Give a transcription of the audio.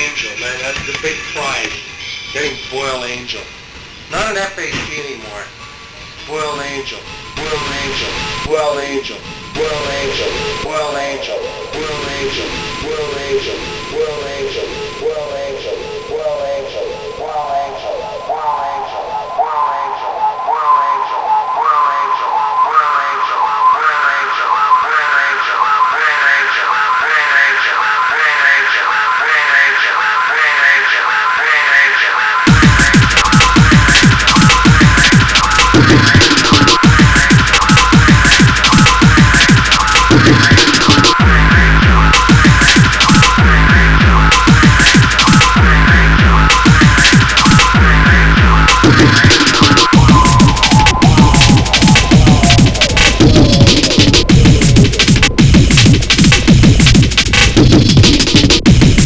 Angel, man. That's the big prize. Getting Boiled Angel. Not an FAC anymore. Boiled Angel. Boiled Angel. Boiled Angel. Boiled Angel. Boiled Angel. Boiled Angel. Boiled Angel. Boiled Angel.